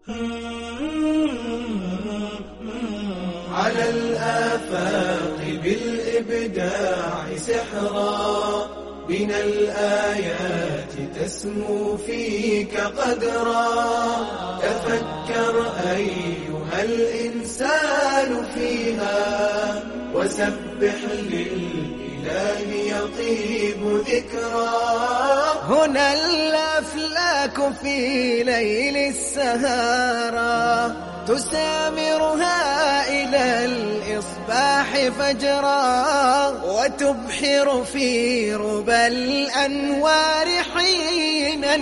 على الآفاق بالإبداع سحرا، من الآيات تسمو فيك قدرا. تفكر أيها الإنسان فيها، وسبح للإله يطيب ذكرا. هنا الأفلاك في ليل السهارى، تسامرها إلى الإصباح فجرا، وتبحر في ربى الأنوار حينا،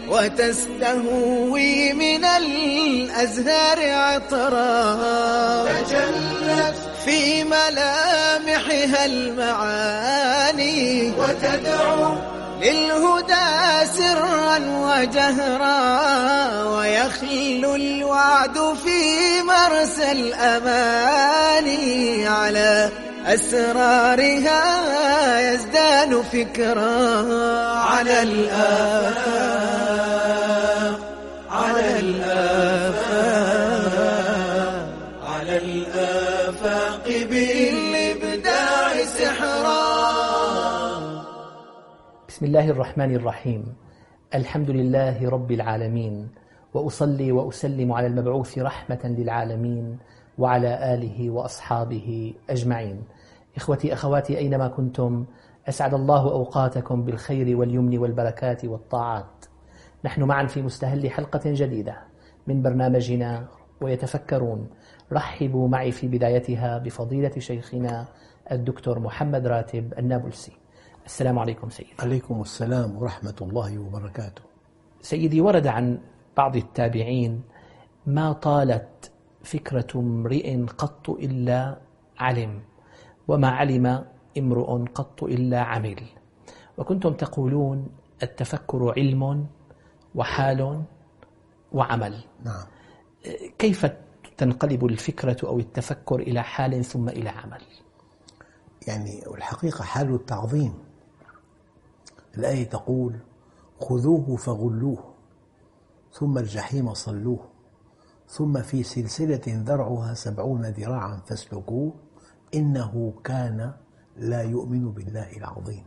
وتستهوي من الأزهار عطرا. تجلت في ملامحها المعاني، وتدعو للهدى سرا وجهرا، ويخلو الوعد في مرسى الأماني، على أسرارها يزداد فكرا. على الآفاق، على الآفاق، على الآفاق بالإبداع سحرا. بسم الله الرحمن الرحيم. الحمد لله رب العالمين، وأصلي وأسلم على المبعوث رحمة للعالمين وعلى آله وأصحابه أجمعين. إخوتي أخواتي أينما كنتم، أسعد الله أوقاتكم بالخير واليمن والبركات والطاعات. نحن معا في مستهل حلقة جديدة من برنامجنا ويتفكرون. رحبوا معي في بدايتها بفضيلة شيخنا الدكتور محمد راتب النابلسي. السلام عليكم سيدي. عليكم السلام ورحمة الله وبركاته. سيدي، ورد عن بعض التابعين: ما طالت فكرة امرئ قط إلا علم، وما علم امرؤ قط إلا عمل. وكنتم تقولون التفكر علم وحال وعمل. نعم. كيف تنقلب الفكرة أو التفكر إلى حال ثم إلى عمل؟ يعني الحقيقة حال التعظيم. الآية تقول: خذوه فغلوه ثم الجحيم صلوه ثم في سلسلة ذرعها 70 ذراعا فاسلكوه إنه كان لا يؤمن بالله العظيم.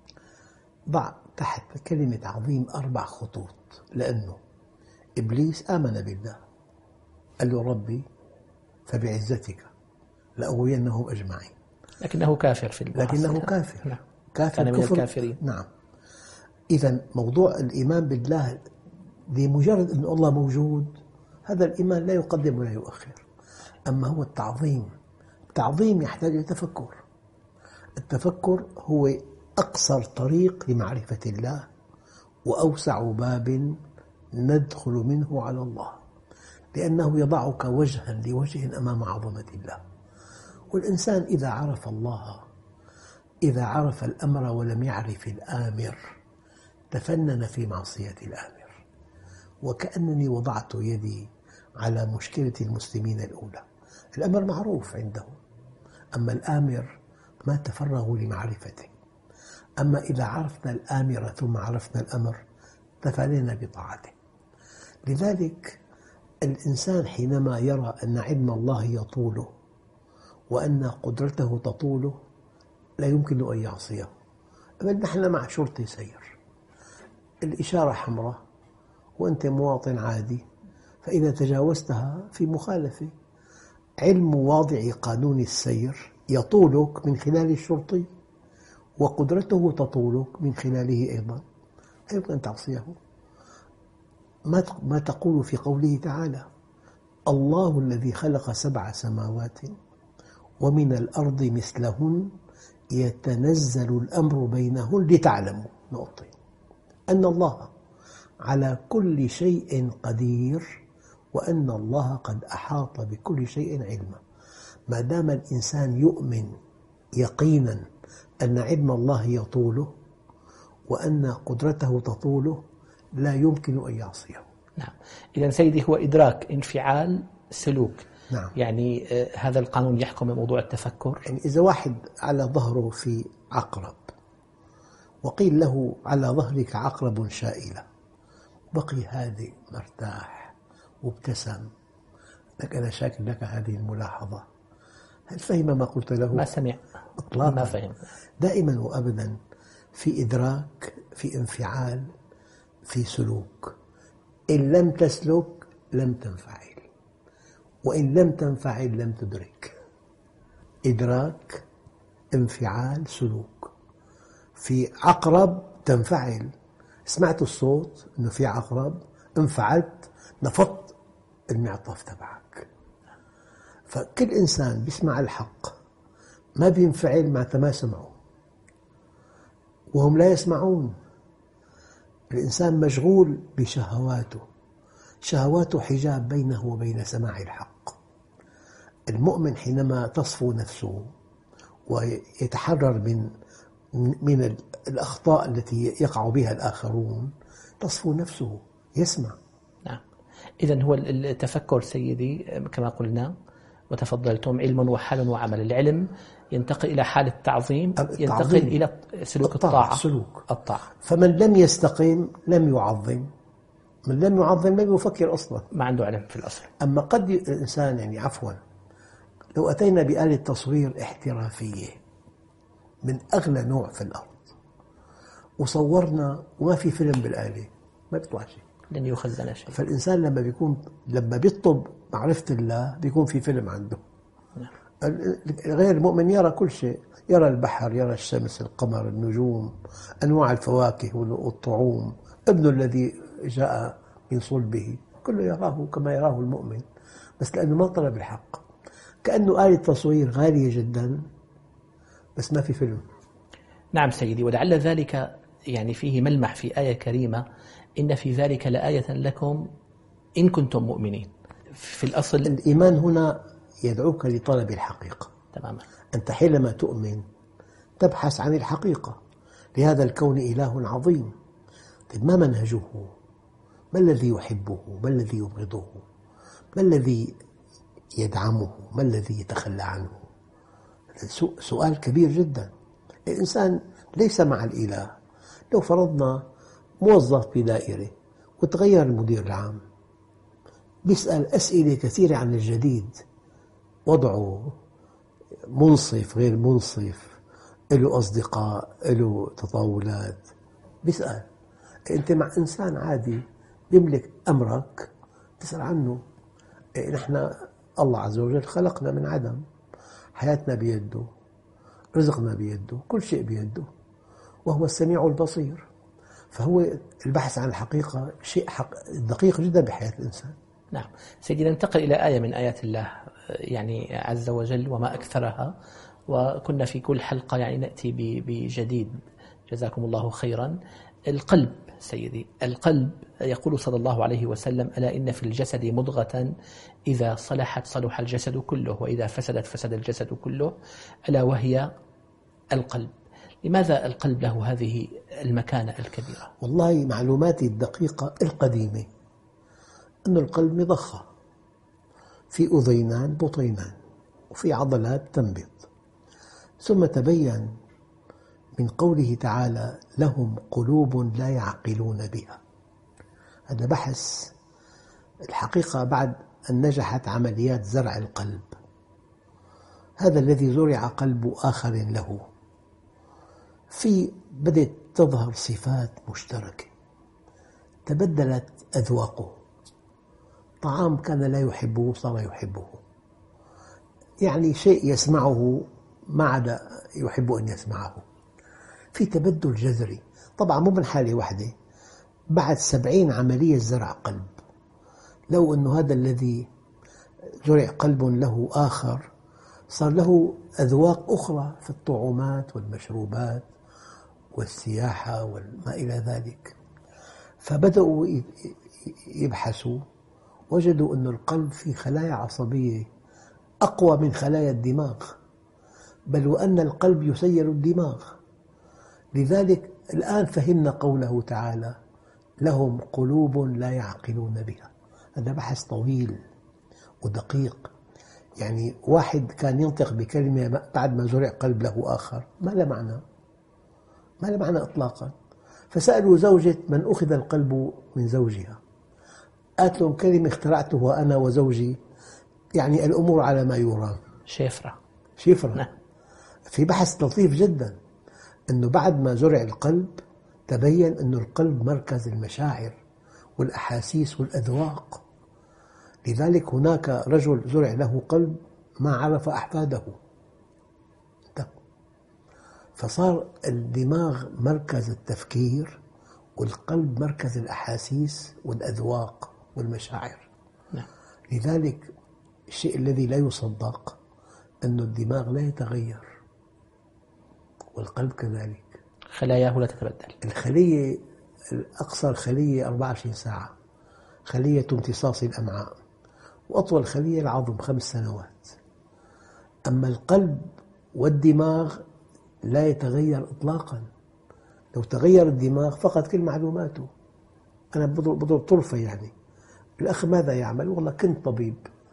ضع تحت كلمة عظيم 4 خطوط، لأنه إبليس آمن بالله، قال له: ربي فبعزتك لأغوينهم أجمعين، لكنه كافر في البعث. لكنه كافر. نعم. كافر كان من كفر. الكافرين. نعم. إذن موضوع الإيمان بالله لمجرد أن الله موجود، هذا الإيمان لا يقدم ولا يؤخر. أما هو التعظيم يحتاج إلى تفكر. التفكر هو أقصر طريق لمعرفة الله، وأوسع باب ندخل منه على الله، لأنه يضعك وجها لوجه أمام عظمة الله. والإنسان إذا عرف الله، إذا عرف الأمر ولم يعرف الآمر، تفنن في معصية الآمر. وكأنني وضعت يدي على مشكلة المسلمين الأولى. الأمر معروف عندهم، أما الآمر ما تفرغوا لمعرفته. أما إذا عرفنا الآمر ثم عرفنا الأمر، تفانينا بطاعته. لذلك الإنسان حينما يرى أن علم الله يطوله وأن قدرته تطوله، لا يمكن أن يعصيه. بل نحن مع شرطي سير، الإشارة حمراء وأنت مواطن عادي، فإذا تجاوزتها في مخالفة. علم واضع قانون السير يطولك من خلال الشرطي، وقدرته تطولك من خلاله أيضا. لا يمكن أن تعصيه. ما تقول في قوله تعالى: الله الذي خلق 7 سماوات ومن الأرض مثلهن يتنزل الأمر بينهن لتعلموا نقطة أن الله على كل شيء قدير، وأن الله قد أحاط بكل شيء علما. ما دام الإنسان يؤمن يقينا أن علم الله يطوله وأن قدرته تطوله، لا يمكن أن يعصيه. نعم. إذن سيدي، هو إدراك، انفعال، سلوك. نعم. يعني هذا القانون يحكم موضوع التفكر. يعني إذا واحد على ظهره في عقرب وقيل له: على ظهرك عقرب شائلة، بقي هادئ مرتاح وابتسم. لك أنا شاكر لك هذه الملاحظة. هل فهم ما قلت له؟ ما سمع إطلاقا. ما فهم. دائما وأبدا في إدراك، في انفعال، في سلوك. إن لم تسلك لم تنفعل، وإن لم تنفعل لم تدرك. إدراك، انفعال، سلوك. في عقرب تنفعل، سمعت الصوت أنه في عقرب، انفعلت، نفضت المعطف تبعك. فكل إنسان بيسمع الحق ما بينفعل معناتها ما سمعوا، وهم لا يسمعون. الإنسان مشغول بشهواته، شهواته حجاب بينه وبين سماع الحق. المؤمن حينما تصفو نفسه ويتحرر من الأخطاء التي يقع بها الآخرون، تصفو نفسه، يسمع. نعم. إذن هو التفكر سيدي كما قلنا وتفضلتم علم وحال وعمل. العلم ينتقل إلى حال التعظيم، ينتقل إلى سلوك الطاعة. سلوك الطاعة. فمن لم يستقيم لم يعظم، من لم يعظم لم يفكر أصلا، ما عنده علم في الأصل. أما قد الإنسان يعني عفوا لو أتينا بآلة تصوير احترافية من أغلى نوع في الأرض وصورنا وما في فيلم بالآلة ما بيطلع شيء، لن يخزن شيء. فالإنسان لما بيطلب معرفة الله بيكون في فيلم عنده. غير المؤمن يرى كل شيء، يرى البحر، يرى الشمس، القمر، النجوم، أنواع الفواكه والطعوم، ابنه الذي جاء من صلبه، كله يراه كما يراه المؤمن، بس لأنه ما طلب الحق. كأنه آلة تصوير غالية جدا بس ما في فيلم. نعم سيدي، ولعل ذلك يعني فيه ملمح في آية كريمة: إن في ذلك لآية لكم إن كنتم مؤمنين. في الأصل الإيمان هنا يدعوك لطلب الحقيقة تماما. أنت حينما تؤمن تبحث عن الحقيقة لهذا الكون إله عظيم. طيب ما منهجه؟ ما الذي يحبه؟ ما الذي يبغضه؟ ما الذي يدعمه؟ ما الذي يتخلى عنه؟ سؤال كبير جدا. الإنسان ليس مع الإله. لو فرضنا موظف بدائرة وتغير المدير العام، بيسأل أسئلة كثيرة عن الجديد، وضعه منصف غير منصف، له أصدقاء، له تطاولات، بيسأل. أنت مع إنسان عادي بيملك أمرك تسأل عنه. نحن الله عز وجل خلقنا من عدم، حياتنا بيده، رزقنا بيده، كل شيء بيده، وهو السميع البصير. فهو البحث عن الحقيقة شيء دقيق جدا بحياة الإنسان. نعم سيدي، ننتقل إلى آية من آيات الله يعني عز وجل وما أكثرها، وكنا في كل حلقة يعني نأتي بجديد، جزاكم الله خيرا. القلب سيدي، القلب يقول صلى الله عليه وسلم: ألا إن في الجسد مضغة إذا صلحت صلح الجسد كله، وإذا فسدت فسد الجسد كله، ألا وهي القلب. لماذا القلب له هذه المكانة الكبيرة؟ والله معلوماتي الدقيقة القديمة أن القلب مضخة، في أذينان بطينان وفي عضلات تنبض. ثم تبين من قوله تعالى: لهم قلوب لا يعقلون بها. هذا بحث الحقيقة بعد أن نجحت عمليات زرع القلب. هذا الذي زرع قلب آخر له، بدأت تظهر صفات مشتركة، تبدلت أذواقه. طعام كان لا يحبه صار يحبه، يعني شيء يسمعه ما عاد يحب أن يسمعه. في تبدل جذري، طبعا مو من حالة واحدة، بعد 70 عملية زرع قلب. لو أنه هذا الذي زرع قلب له آخر صار له أذواق أخرى في الطعومات والمشروبات والسياحة وما إلى ذلك. فبدأوا يبحثوا، وجدوا أن القلب فيه خلايا عصبية أقوى من خلايا الدماغ، بل وأن القلب يسير الدماغ. لذلك الآن فهمنا قوله تعالى: لهم قلوب لا يعقلون بها. هذا بحث طويل ودقيق. يعني واحد كان ينطق بكلمة بعد ما زرع قلب له آخر ما له معنى، ما له معنى إطلاقا. فسألوا زوجة من أخذ القلب من زوجها، قالت لهم كلمة اخترعتها أنا وزوجي، يعني الأمور على ما يرام. شفرة. نعم. في بحث لطيف جدا أنه بعد ما زرع القلب تبين أن القلب مركز المشاعر والأحاسيس والأذواق. لذلك هناك رجل زرع له قلب ما عرف أحفاده، فصار الدماغ مركز التفكير والقلب مركز الأحاسيس والأذواق والمشاعر. لذلك الشيء الذي لا يصدق أن الدماغ لا يتغير والقلب كذلك، خلاياه لا تتبدل. الخلية أقصر خلية 24 ساعة، خلية امتصاص الأمعاء، وأطول خلية العظم 5 سنوات. أما القلب والدماغ لا يتغير إطلاقا. لو تغير الدماغ فقد كل معلوماته. أنا بضرب طرفة يعني، الأخ ماذا يعمل؟ والله كنت طبيب.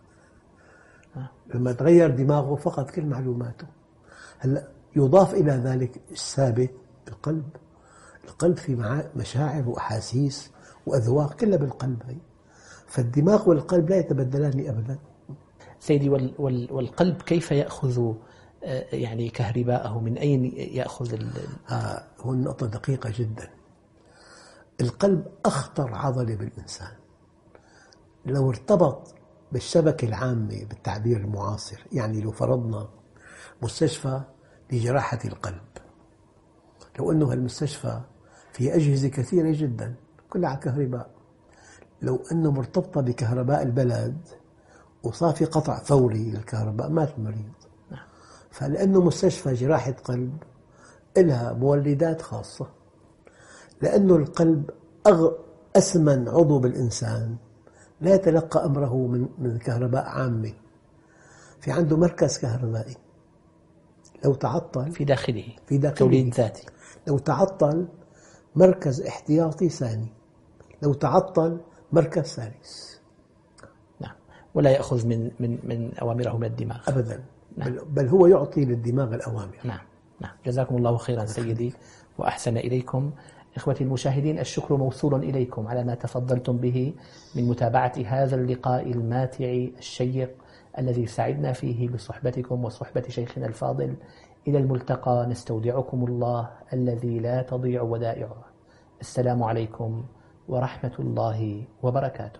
لما تغير دماغه فقد كل معلوماته. هلا يضاف إلى ذلك الثابت القلب. القلب في مشاعر وأحاسيس وأذواق كلها بالقلب هي. فالدماغ والقلب لا يتبدلان أبدا. سيدي، والقلب كيف يأخذ يعني كهرباءه؟ من أين يأخذ هو النقطة دقيقة جدا. القلب أخطر عضلة بالإنسان. لو ارتبط بالشبكة العامة بالتعبير المعاصر، يعني لو فرضنا مستشفى لجراحة القلب، لو أنه هالمستشفى في أجهزة كثيرة جدا كلها على كهرباء، لو أنه مرتبطة بكهرباء البلد وصار في قطع فوري للكهرباء مات المريض. فلأنه مستشفى جراحة قلب إلها مولدات خاصة، لأنه القلب أثمن عضو بالإنسان لا يتلقى أمره من كهرباء عامة. في عنده مركز كهربائي لو تعطل في داخله توليد ذاتي، لو تعطل مركز احتياطي ثاني، لو تعطل مركز ثالث. نعم. ولا يأخذ من أوامره من الدماغ أبدا. نعم. بل هو يعطي للدماغ الأوامر. نعم. جزاكم الله خيرا سيدي وأحسن إليكم. إخوتي المشاهدين، الشكر موصول إليكم على ما تفضلتم به من متابعة هذا اللقاء الماتع الشيق الذي سعدنا فيه بصحبتكم وصحبة شيخنا الفاضل. إلى الملتقى، نستودعكم الله الذي لا تضيع ودائعه. السلام عليكم ورحمة الله وبركاته.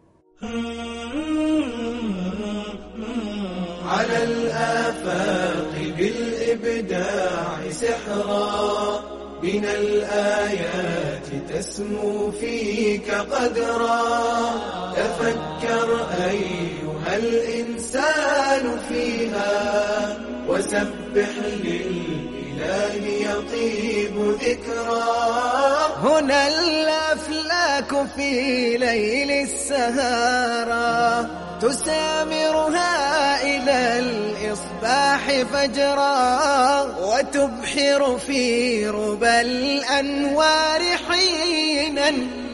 على الآفاق بالإبداع سحرا، من الآيات تسمو فيك قدرا. تفكر أيها الإنسان فيها، وسبح للإله يطيب ذكرا. هنا الأفلاك في ليل السهارة تسامرها إلى الإصباح فجرا، وتبحر في ربى الأنوار حينا،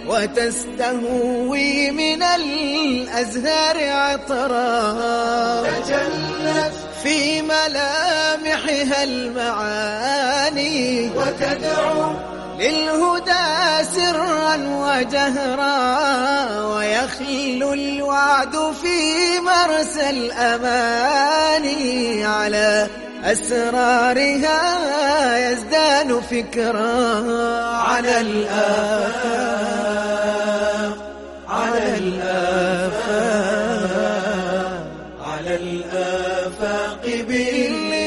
وتستهوي من الأزهار عطرا. تجلت في ملامحها المعاني، وتدعو للهدى سرا وجهرا، ويخلو الوعد في مرسى الأماني. على أسرارها يزداد فكرا. على الآفاق، على الآفاق، على الآفاق